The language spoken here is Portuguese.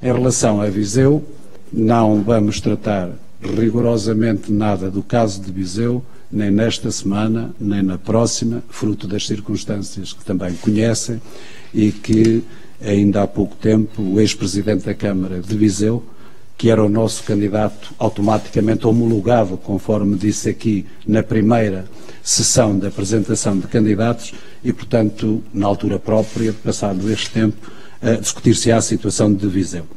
Em relação a Viseu, não vamos tratar rigorosamente nada do caso de Viseu, nem nesta semana, nem na próxima, fruto das circunstâncias que também conhecem e que ainda há pouco tempo o ex-presidente da Câmara de Viseu, que era o nosso candidato automaticamente homologado, conforme disse aqui na primeira sessão de apresentação de candidatos, e, portanto, na altura própria, passado este tempo, discutir-se-á a situação de Viseu.